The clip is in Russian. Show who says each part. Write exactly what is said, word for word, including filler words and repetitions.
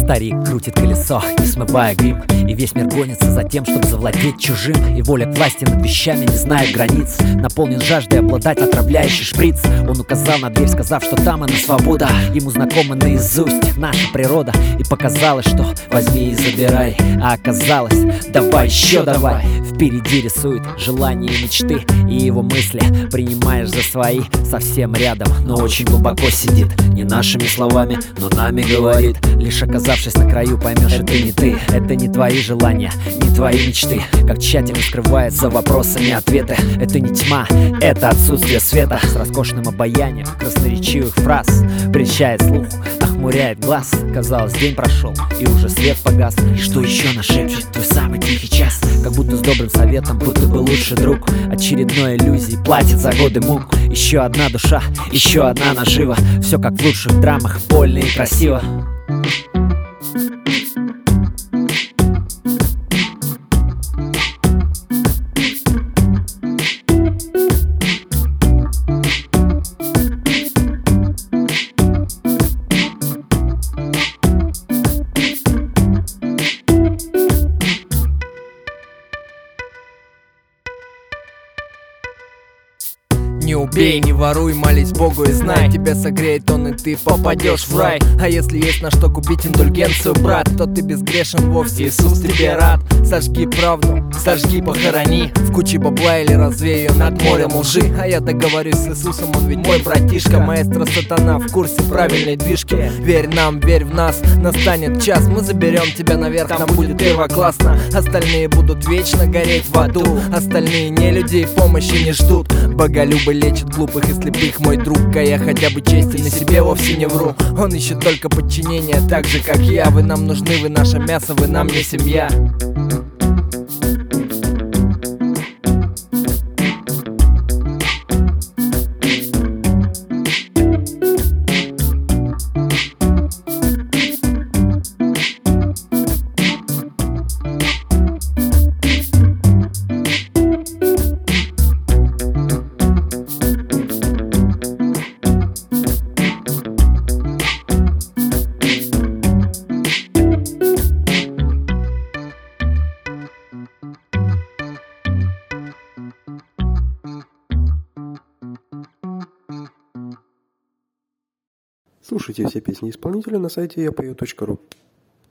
Speaker 1: Старик крутит колесо, не смывая грим, и весь мир гонится за тем, чтобы завладеть чужим. И воля к власти над вещами не знает границ, наполнен жаждой обладать отравляющий шприц. Он указал на дверь, сказав, что там она свобода. Ему знакома наизусть наша природа, и показалось, что возьми и забирай. А оказалось, давай еще давай. Впереди рисует желания и мечты, и его мысли принимаешь за свои. Совсем рядом, но очень глубоко сидит, не нашими словами, но нами говорит. Лишь оказавшись на краю, поймешь, это не ты, это не твои желания, не твои мечты. Как тщательно скрывается вопросами ответы. Это не тьма, это отсутствие света. С роскошным обаянием красноречивых фраз прельщает слух, охмуряет глаз. Казалось, день прошел, и уже свет погас. И что еще нашепчет твой самый тихий час? Как будто с добрым советом, будто бы лучший друг. Очередной иллюзии платит за годы мук. Еще одна душа, еще одна нажива. Все как в лучших драмах, больно и красиво.
Speaker 2: Не убей, не воруй, молись Богу и знай, тебя согреет он, и ты попадешь в рай. А если есть на что купить индульгенцию, брат, то ты безгрешен вовсе, Иисус тебе рад. Сожги правду, сожги, похорони в куче бабла или развей ее над морем лжи. А я договорюсь с Иисусом, он ведь мой братишка. Маэстро сатана в курсе правильной движки. Верь нам, верь в нас, настанет час, мы заберем тебя наверх, там будет первоклассно. Остальные будут вечно гореть в аду, остальные не людей помощи не ждут. Боголюбы лечат глупых и слепых, мой друг, а я хотя бы честен и себе вовсе не вру. Он ищет только подчинение, так же как я. Вы нам нужны, вы наше мясо, вы нам не семья.
Speaker 3: Слушайте все песни исполнителя на сайте я пою точка ру.